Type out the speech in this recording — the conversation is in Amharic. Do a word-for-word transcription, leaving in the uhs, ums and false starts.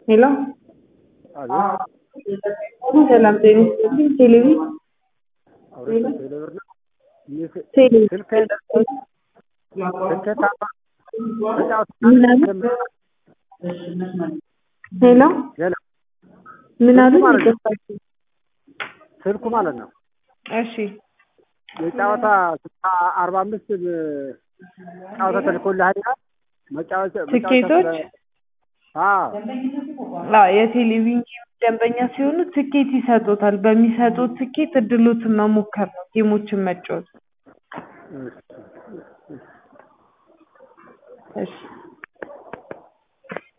Hello? Aló, ሰላም ጤና ይስጥልኝ። ቴሌቪ ahora sí, de verdad. Y ese, ቴሌቪ cerca de cerca estaba, cerca ምን አሉ? ሄሎ ያለ ምን አሉ? ስልኩ ማለት ነው። ይቅርታ። ስልኩ ማለት ነው። እሺ የጨዋታ አርባ አምስት ጨዋታ ተልኮልሃል ይላል። መጫወት ትኬቶች አዎ አዎ የቴሌቪዥን ደንበኛ ሲሆኑ ትኬት ይሰጡታል። በሚሰጡት ትኬት እድሎትን መሞከር ነው፣ ጌሞችን መጫወት። እሺ